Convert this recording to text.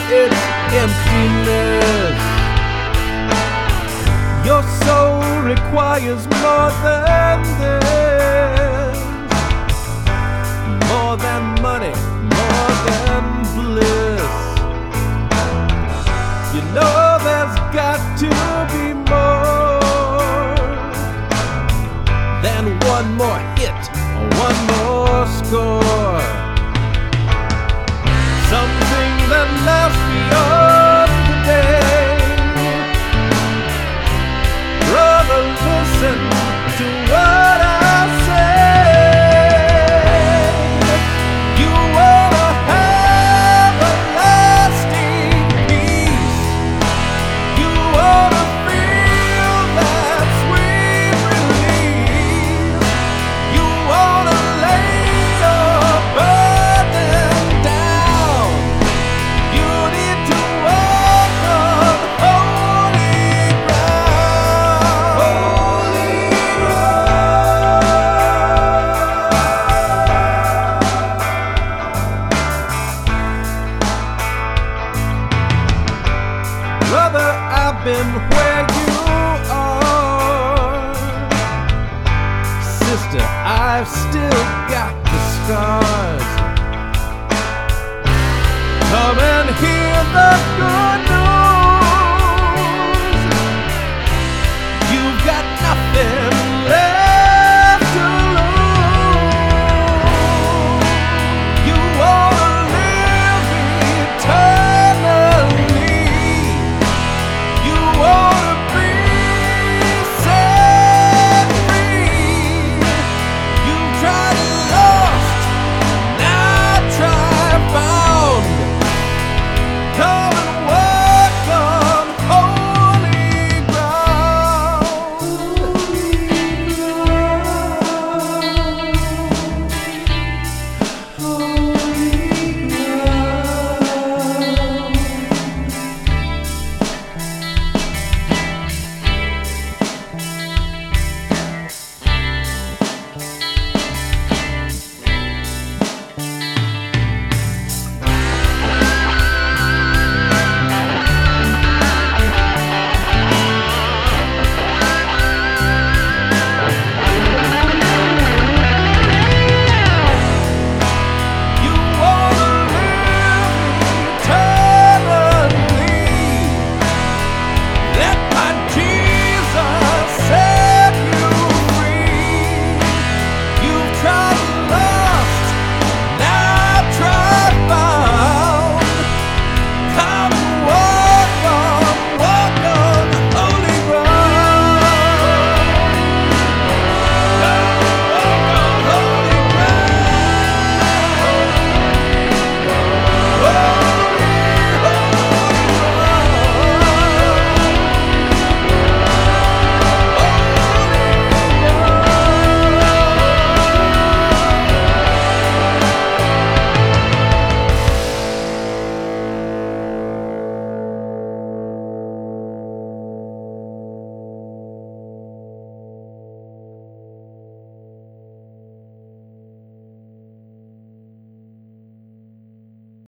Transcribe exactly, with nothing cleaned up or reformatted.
its emptiness. Your soul requires more than this, more than money, more than bliss. You know there's got to be more than one more hit or one more score. Something that lasts beyond the day. Brother, listen to what I say. You wanna have a lasting peace. You wanna feel that sweet relief. You wanna lay your burden down. You need to walk on holy ground. Holy Brother, I've been where you are. Sister, I've still got the scars. Come and hear the good news.